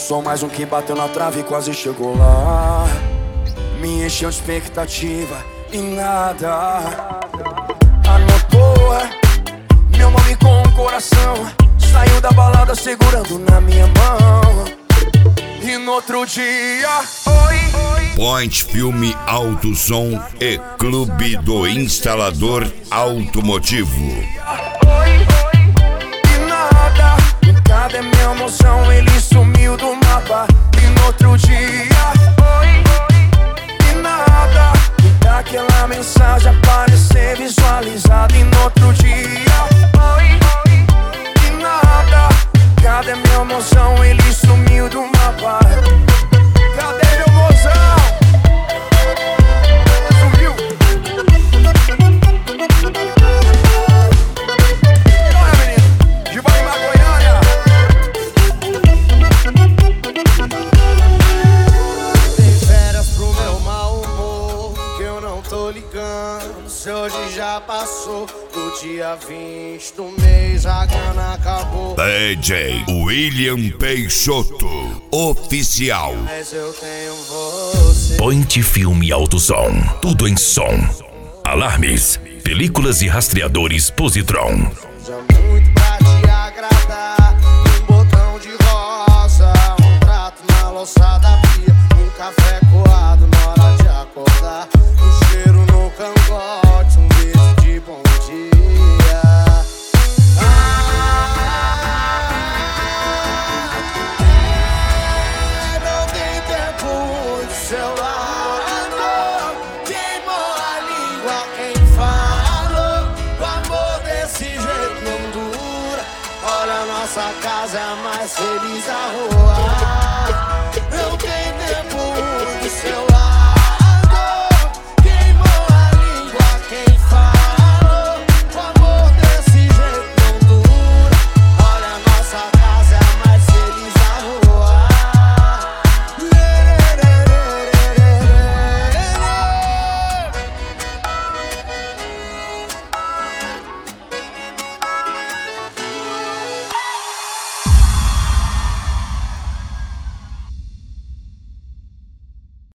Sou mais um que bateu na trave e quase chegou lá. Me encheu de expectativa e nada. Anotou meu nome com um coração. Saiu da balada segurando na minha mão. E no outro dia, Point Filme Auto Som e Clube do Instalador Automotivo. E nada, cadê minha emoção? Ele sumiu do mapa. E no outro dia, e nada, daquela mensagem aparecer visualizada. E no outro dia, e nada, cadê minha emoção? Ele sumiu do mapa. Cadê meu mozão? Sumiu. Olha, menino, de Bahia, Goiânia. Tem férias pro meu mau humor, que eu não tô ligando. Se hoje já passou do dia 20 do mês, a grana acabou. DJ William Peixoto, oficial. Mas eu tenho você. Point Filme Auto Som, tudo em som. Alarmes, películas e rastreadores Positron. Já muito pra te agradar. Um botão de rosa, um prato na louça da pia, um café coado na hora de acordar, um cheiro no cangote, um beijo de bom dia. Não tem tempo de celular. Queimou a língua quem falou. O amor desse jeito não dura. Olha, nossa casa é a mais feliz da rua.